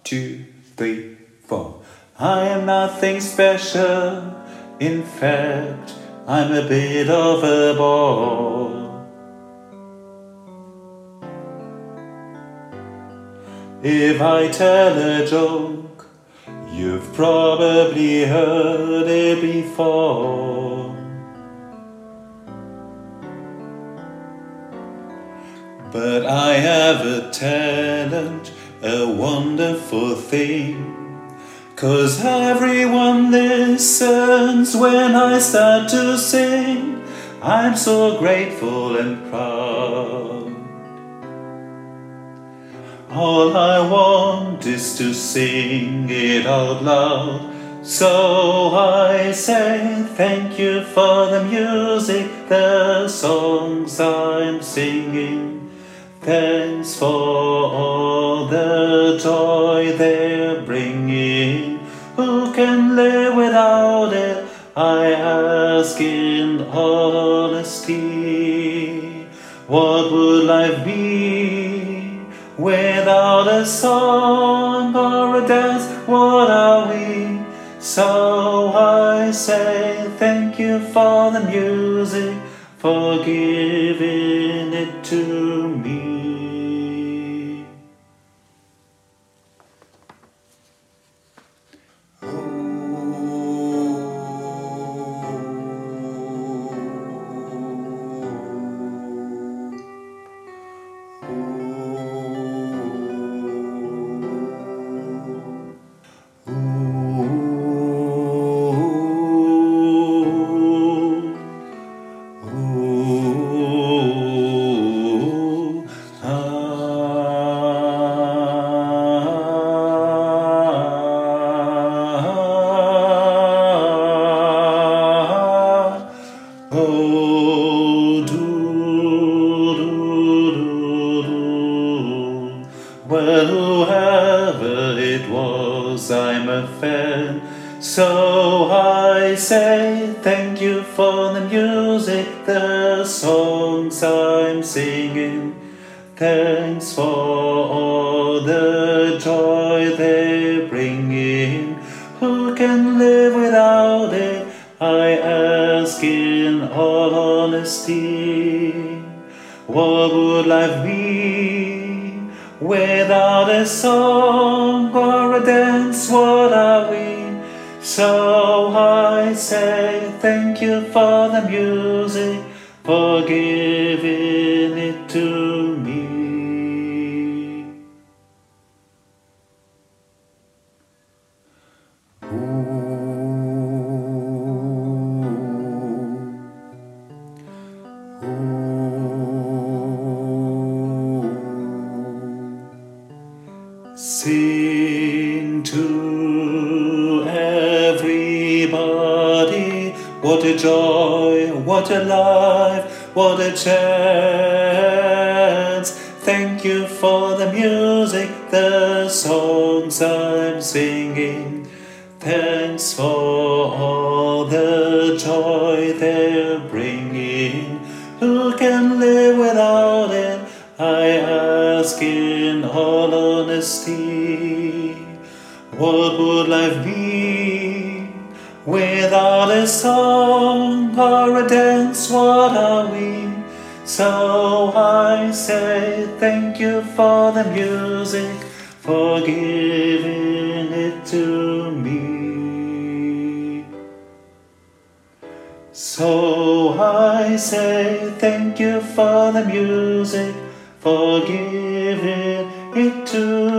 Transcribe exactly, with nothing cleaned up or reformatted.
two, three, four. I am nothing special. In fact, I'm a bit of a bore. If I tell a joke, you've probably heard it before. But I have a talent, a wonderful thing, 'cause everyone listens when I start to sing. I'm so grateful and proud. All I want is to sing it out loud. So I say thank you for the music, the songs I'm singing. Thanks for all the joy they're bringing. Who can live without it? I ask in honesty. What would life be without a song or a dance? What are we? So I say thank you for the music, for giving it to me. Oh, do, do, do, do. Well, whoever it was, I'm a fan. So I say thank you for the music, the songs I'm singing. Thanks for all the joy they're bringing. Who can live without it? I ask in all honesty. What would life be without a song or a dance? What are we? So I say thank you for the music, for giving it to me. Sing to everybody, what a joy, what a life, what a chance. Thank you for the music, the songs I'm singing. Thanks for all the joy they're bringing. Who can live without it? I ask in all honesty. What would life be without a song or a dance? What are we? So I say thank you for the music, for giving it to me. So I say thank you for the music, for giving it to